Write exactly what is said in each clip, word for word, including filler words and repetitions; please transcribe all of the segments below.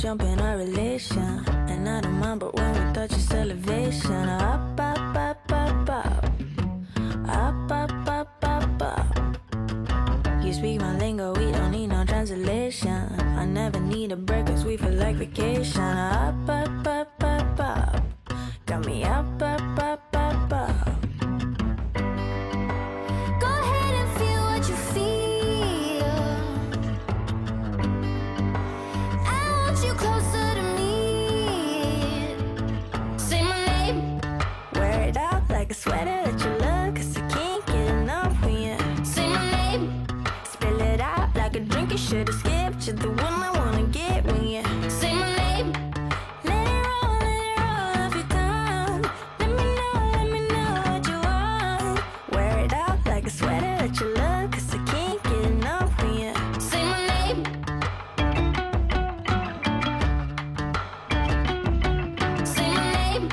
jump in our relation. And I don't mind, but when we touch it's elevation. Up, up, up, up, up. Up, up, up, up, up. You speak my lingo, we don't need no translation. I never need a break cause we feel like vacation. Up, up, up, up, up. Got me up, up, up, up, up. Go ahead and feel what you feel. I want you closer to me. Say my name. Wear it out like a sweater that you love, cause I can't get enough when you say my name. Spill it out like a drink you should've skipped. You're the one I wanna get when you say my name. Let it roll, let it roll off your tongue. Let me know, let me know what you want. Wear it out like a sweater that you love, cause I can't get enough when you say my name. Say my name.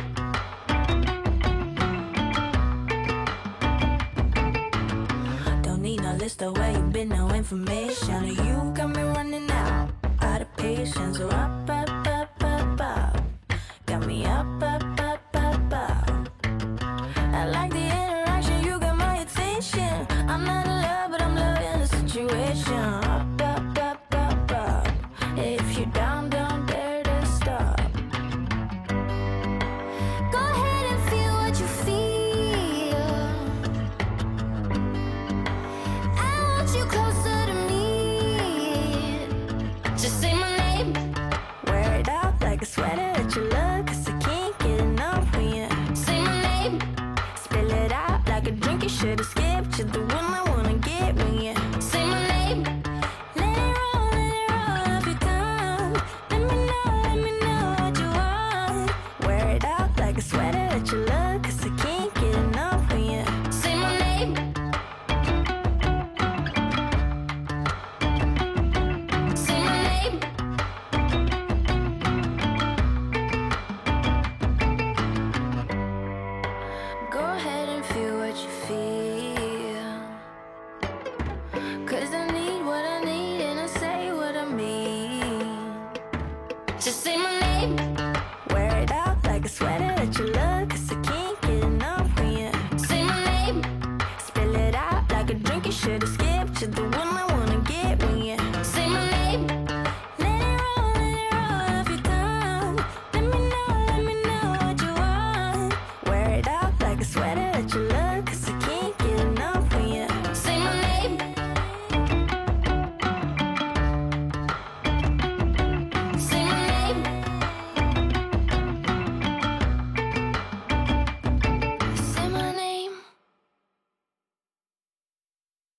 Don't need no list of where you been, no information. You got me running out, out of patience. So up, up, up, up, up. Got me up, up, up, up, up. I like the interaction, you got my attention. I'm not in love, but I'm loving the situation. Up, up, up, up, up. If you're down, don't dare to stop. Go ahead and feel what you feel. I want you closer to me. Just say my name. Wear it out like a sweater that you love, cause I can't get enough when you say my name. Spill it out like a drink you should've skipped. You're the one I wanna get when you say my name. Let it roll, let it roll off your tongue. Let me know, let me know what you want. Wear it out like a sweater that you love, cause I can't get enough when you say my name. Say my name. Go ahead and feel what you feel. Cause I need what I need and I say what I mean. Just say my name. Wear it out like a sweater that you love, cause I can't get enough when you say my name. Spill it out like a drink you should've skipped. You're the one I wanna get when you say my name. Let it roll, let it roll off your tongue. Let me know, let me know what you want. Wear it out like a sweater that you